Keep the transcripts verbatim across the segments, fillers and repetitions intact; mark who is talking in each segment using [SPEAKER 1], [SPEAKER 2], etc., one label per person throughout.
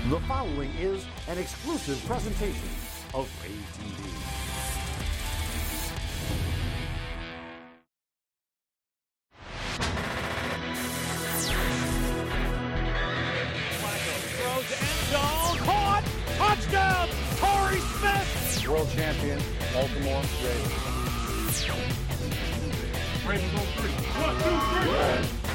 [SPEAKER 1] The following is an exclusive presentation of Rave T V.
[SPEAKER 2] Throws to end zone, caught, touchdown, Torrey Smith.
[SPEAKER 3] World champion, Baltimore Ravens.
[SPEAKER 2] Ravens on three. One, two, three.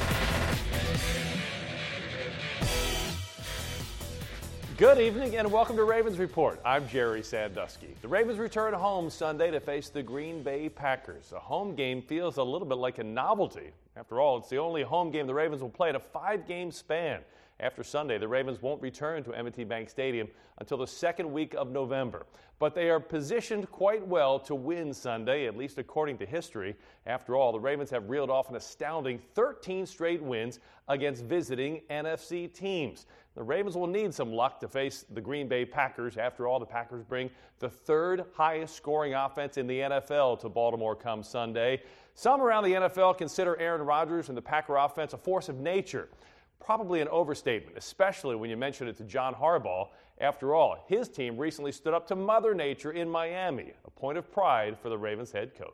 [SPEAKER 4] Good evening and welcome to Ravens Report. I'm Jerry Sandusky. The Ravens return home Sunday to face the Green Bay Packers. A home game feels a little bit like a novelty. After all, it's the only home game the Ravens will play in a five-game span. After Sunday, the Ravens won't return to M and T Bank Stadium until the second week of November. But they are positioned quite well to win Sunday, at least according to history. After all, the Ravens have reeled off an astounding thirteen straight wins against visiting N F C teams. The Ravens will need some luck to face the Green Bay Packers. After all, the Packers bring the third highest scoring offense in the N F L to Baltimore come Sunday. Some around the N F L consider Aaron Rodgers and the Packer offense a force of nature. Probably an overstatement, especially when you mention it to John Harbaugh. After all, his team recently stood up to Mother Nature in Miami, a point of pride for the Ravens head coach.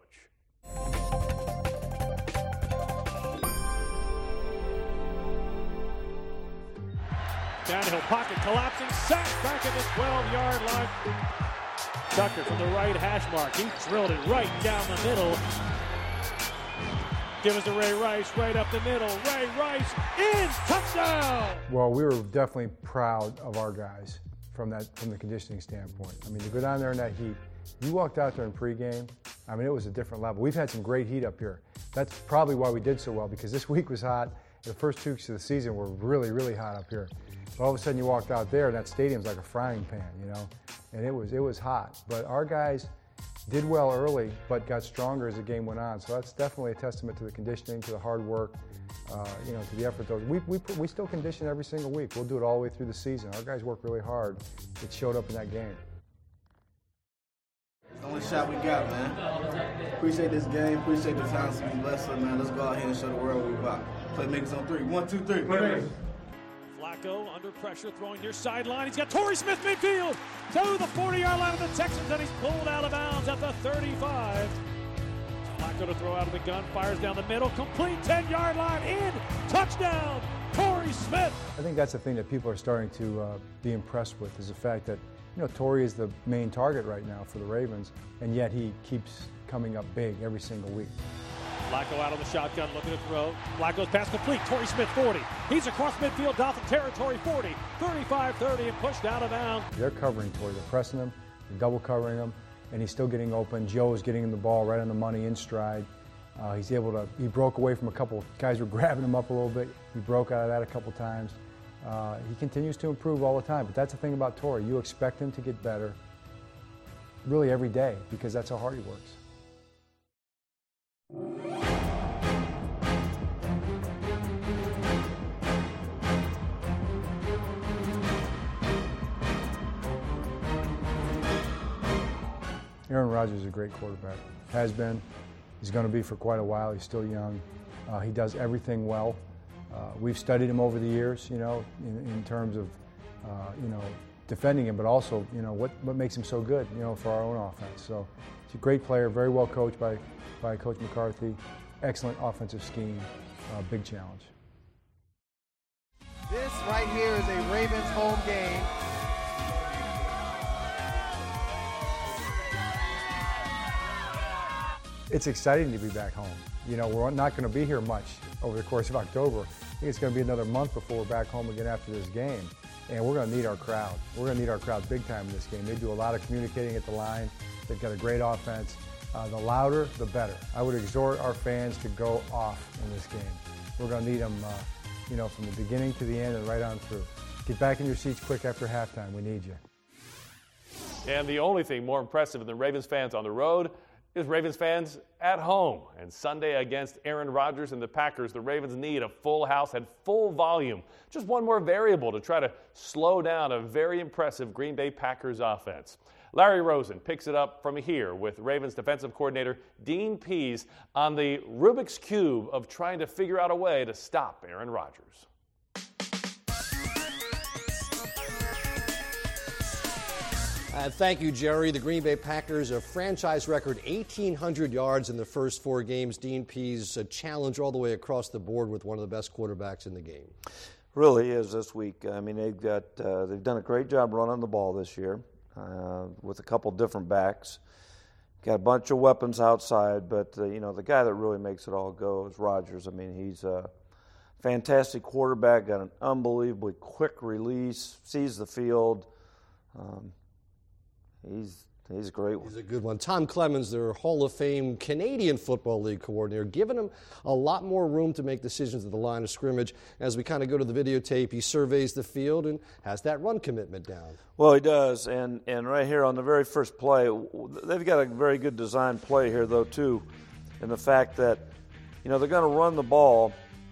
[SPEAKER 2] Downhill pocket collapsing, sacked back at the twelve-yard line. Tucker from the right hash mark. He drilled it right down the middle. Give us to Ray Rice, right up the middle. Ray Rice in, touchdown!
[SPEAKER 3] Well, we were definitely proud of our guys from that from the conditioning standpoint. I mean, to go down there in that heat, you walked out there in pregame, I mean, it was a different level. We've had some great heat up here. That's probably why we did so well, because this week was hot. The first two weeks of the season were really, really hot up here. But all of a sudden you walked out there and that stadium's like a frying pan, you know, and it was, it was hot. But our guys did well early, but got stronger as the game went on. So that's definitely a testament to the conditioning, to the hard work, uh, you know, to the effort. Those we, we, we still condition every single week. We'll do it all the way through the season. Our guys work really hard. It showed up in that game.
[SPEAKER 5] It's the only shot we got, man. Appreciate this game. Appreciate the time to be blessed, man. Let's go out here and show the world what we about. Play makers on three. One, two, three. Play.
[SPEAKER 2] Flacco under pressure, throwing near sideline. He's got Torrey Smith midfield to the forty-yard line of the Texans, and he's pulled out of bounds at the thirty-five. Flacco to throw out of the gun, fires down the middle, complete ten-yard line, in, touchdown, Torrey Smith.
[SPEAKER 3] I think that's the thing that people are starting to uh, be impressed with, is the fact that, you know, Torrey is the main target right now for the Ravens, and yet he keeps coming up big every single week.
[SPEAKER 2] Flacco out of the shotgun, looking to throw. Flacco's pass complete. Torrey Smith, forty. He's across midfield, Dolphin territory, forty, thirty-five, thirty, and pushed out of bounds.
[SPEAKER 3] They're covering Torrey. They're pressing him, they're double covering him, and he's still getting open. Joe's getting him the ball right on the money in stride. Uh, he's able to, he broke away from a couple, guys were grabbing him up a little bit. He broke out of that a couple times. Uh, he continues to improve all the time, but that's the thing about Torrey. You expect him to get better really every day, because that's how hard he works. Aaron Rodgers is a great quarterback. Has been. He's going to be for quite a while. He's still young. Uh, he does everything well. Uh, we've studied him over the years, you know, in, in terms of, uh, you know, defending him, but also, you know, what, what makes him so good, you know, for our own offense. So he's a great player, very well coached by, by Coach McCarthy. Excellent offensive scheme, uh, big challenge.
[SPEAKER 6] This right here is a Ravens home game.
[SPEAKER 3] It's exciting to be back home. You know, we're not going to be here much over the course of October. I think it's going to be another month before we're back home again after this game. And we're going to need our crowd. We're going to need our crowd big time in this game. They do a lot of communicating at the line. They've got a great offense. Uh, the louder, the better. I would exhort our fans to go off in this game. We're going to need them, uh, you know, from the beginning to the end and right on through. Get back in your seats quick after halftime. We need you.
[SPEAKER 4] And the only thing more impressive than Ravens fans on the road is Ravens fans at home. And Sunday against Aaron Rodgers and the Packers, the Ravens need a full house and full volume. Just one more variable to try to slow down a very impressive Green Bay Packers offense. Larry Rosen picks it up from here with Ravens defensive coordinator Dean Pease on the Rubik's Cube of trying to figure out a way to stop Aaron Rodgers.
[SPEAKER 7] Uh, thank you, Jerry. The Green Bay Packers, a franchise record eighteen hundred yards in the first four games. Dean Pease, a challenge all the way across the board with one of the best quarterbacks in the game.
[SPEAKER 8] Really is this week. I mean, they've got uh, they've done a great job running the ball this year uh, with a couple different backs. Got a bunch of weapons outside, but uh, you know the guy that really makes it all go is Rodgers. I mean, he's a fantastic quarterback. Got an unbelievably quick release. Sees the field. Um, He's he's a great one.
[SPEAKER 7] He's a good one. Tom Clemens, their Hall of Fame Canadian Football League coordinator, giving him a lot more room to make decisions at the line of scrimmage. As we kind of go to the videotape, he surveys the field and has that run commitment down.
[SPEAKER 8] Well, he does, and and right here on the very first play, they've got a very good design play here, though, too, in the fact that, you know, they're going to run the ball,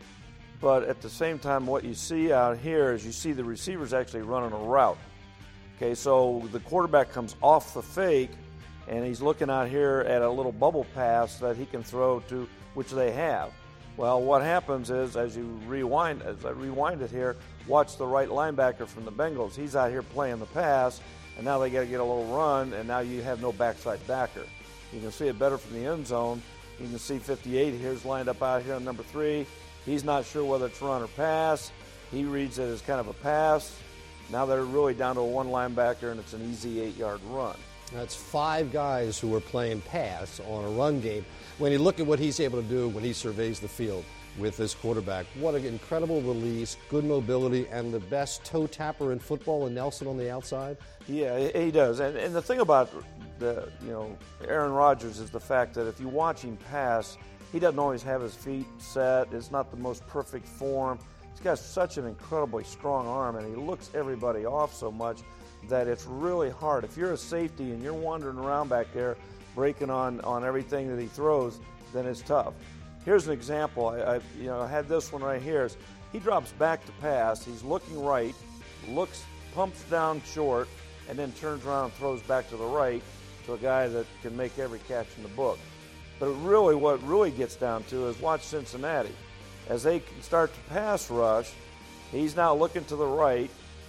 [SPEAKER 8] but at the same time, what you see out here is you see the receivers actually running a route. Okay, so the quarterback comes off the fake, and he's looking out here at a little bubble pass that he can throw to, which they have. Well, what happens is, as you rewind, as I rewind it here, watch the right linebacker from the Bengals. He's out here playing the pass, and now they got to get a little run, and now you have no backside backer. You can see it better from the end zone. You can see fifty-eight here's lined up out here on number three. He's not sure whether it's run or pass. He reads it as kind of a pass. Now they're really down to a one linebacker, and it's an easy eight-yard run.
[SPEAKER 7] That's five guys who are playing pass on a run game. When you look at what he's able to do when he surveys the field with this quarterback, what an incredible release, good mobility, and the best toe tapper in football in Nelson on the outside.
[SPEAKER 8] Yeah, he does. And, and the thing about the you know Aaron Rodgers is the fact that if you watch him pass, he doesn't always have his feet set. It's not the most perfect form. He's got such an incredibly strong arm, and he looks everybody off so much that it's really hard. If you're a safety and you're wandering around back there breaking on, on everything that he throws, then it's tough. Here's an example. I, I you know I had this one right here. He drops back to pass. He's looking right, looks, pumps down short, and then turns around and throws back to the right to a guy that can make every catch in the book. But really what really gets down to is watch Cincinnati. As they start to pass rush, he's now looking to the right,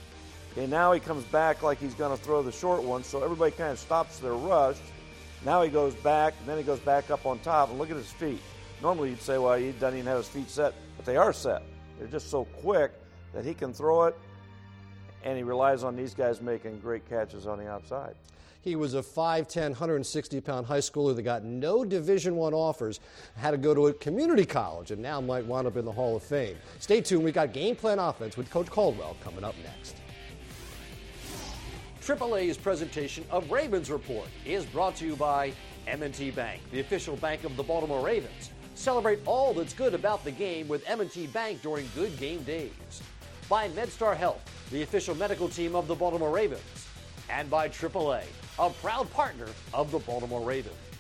[SPEAKER 8] and now he comes back like he's going to throw the short one, so everybody kind of stops their rush. Now he goes back, and then he goes back up on top, and look at his feet. Normally you'd say, well, he doesn't even have his feet set, but they are set. They're just so quick that he can throw it, and he relies on these guys making great catches on the outside.
[SPEAKER 7] He was a five ten, one hundred sixty pound high schooler that got no Division One offers, had to go to a community college, and now might wind up in the Hall of Fame. Stay tuned. We've got Game Plan Offense with Coach Caldwell coming up next. triple A's presentation of Ravens Report is brought to you by M and T Bank, the official bank of the Baltimore Ravens. Celebrate all that's good about the game with M and T Bank during good game days. By MedStar Health, the official medical team of the Baltimore Ravens. And by triple A, a proud partner of the Baltimore Ravens.